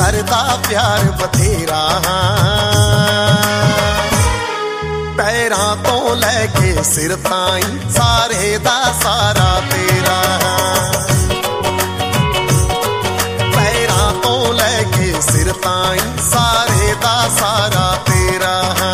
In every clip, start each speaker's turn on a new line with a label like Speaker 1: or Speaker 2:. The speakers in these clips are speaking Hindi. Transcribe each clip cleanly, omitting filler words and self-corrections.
Speaker 1: करदा प्यार बथेरा पैरां तो लैके सिर ताईं सारे दा सारा तेरा पैरां तो लैके सिर ताईं सारे दा सारा तेरा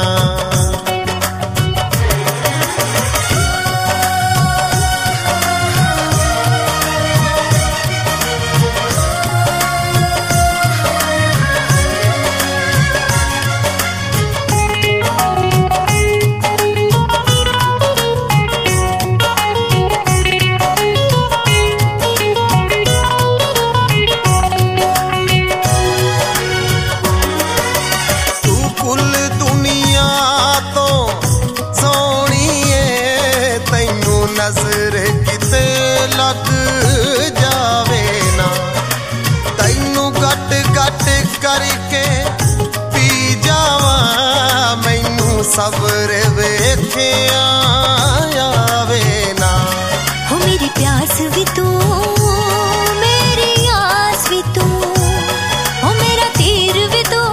Speaker 1: नजर किते लग जावे ना तैनू गट गट करके पी जावा मैनू सब्र वेखिया आवे ना
Speaker 2: हो मेरी प्यास भी तू मेरी आस भी तू हो मेरा तीर भी तू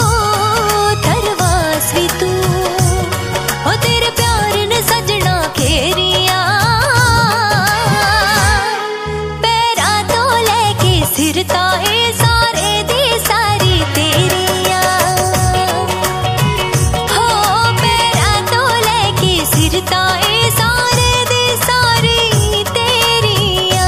Speaker 2: तरवास भी तू हो तेरे प्यार ने सजना खेरिया सिर ताए सारे दे सारी तेरिया हो पैरा तो लेके सिर ताए सारे दे सारी तेरिया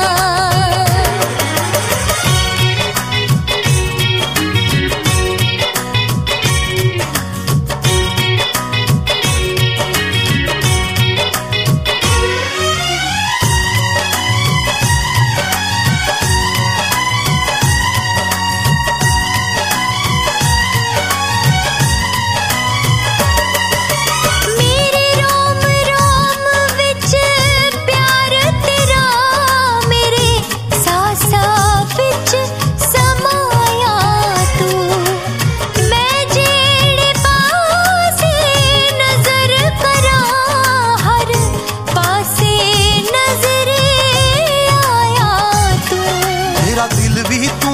Speaker 1: दिल भी तू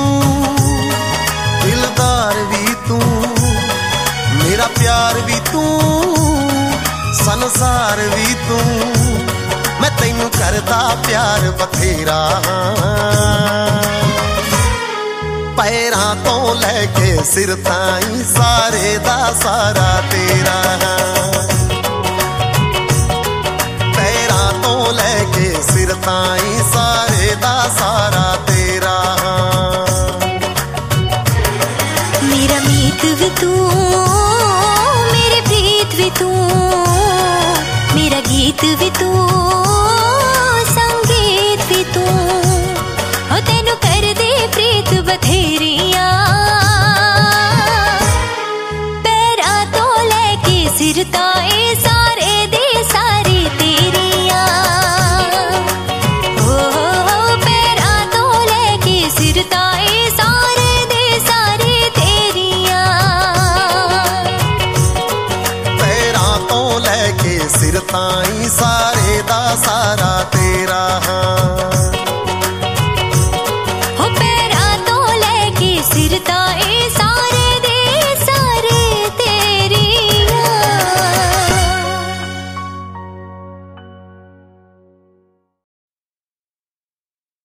Speaker 1: दिलदार भी तू मेरा प्यार भी तू संसार भी तू मैं तैनू करदा प्यार बथेरा पैरां तो लैके सिर ताईं सारे दा सारा तेरा पैरां तो लैके सिर ताईं सारे दा सारा तेरा
Speaker 2: मेरा मीत भी तू मेरी प्रीत भी तू मेरा गीत भी तू संगीत भी तू हो तेनू कर दे प्रीत बथेरिया पैरा तो लेके सिर ताए सारे दे सारी तेरिया हो पैरा तो लेके सिर ताए सारे दे सारी तेरिया
Speaker 1: पैरां तो लैके सिर ताईं सारे दा सारा तेरा